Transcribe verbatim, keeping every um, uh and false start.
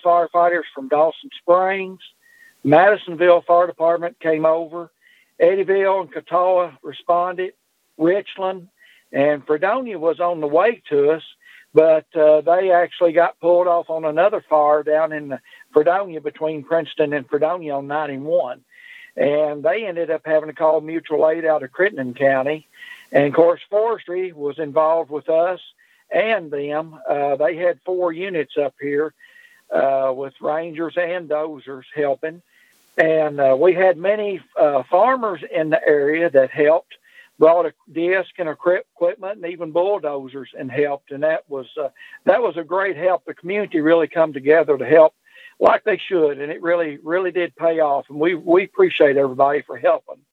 firefighters from Dawson Springs. Madisonville Fire Department came over. Eddyville and Catawba responded. Richland and Fredonia was on the way to us, but uh, they actually got pulled off on another fire down in Fredonia between Princeton and Fredonia on ninety-one. And they ended up having to call mutual aid out of Crittenden County. And, of course, Forestry was involved with us and them. Uh, they had four units up here uh, with Rangers and dozers helping. And uh, we had many uh, farmers in the area that helped, brought a disc and equipment and even bulldozers and helped. And that was uh, that was a great help. The community really come together to help like they should. And it really, really did pay off. And we, we appreciate everybody for helping.